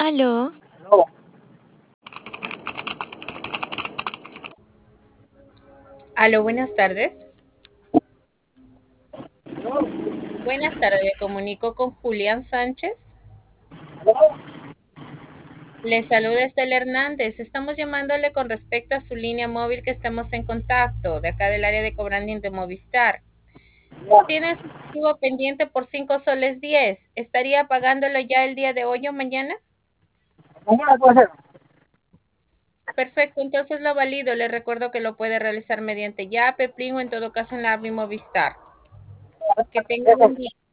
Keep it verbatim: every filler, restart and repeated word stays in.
Aló, No, Aló, buenas tardes. no, Buenas tardes, le comunico con Julián Sánchez. no. Le saluda Estela Hernández. Estamos llamándole con respecto a su línea móvil que estamos en contacto, de acá del área de cobranding de Movistar. Ya, Tiene su recibo pendiente por cinco soles diez. ¿Estaría pagándolo ya el día de hoy o mañana? mañana puede ser. Perfecto, entonces lo valido. Le recuerdo que lo puede realizar mediante Yape, Plin o en todo caso en la API Movistar. Que tenga Eso, buen día.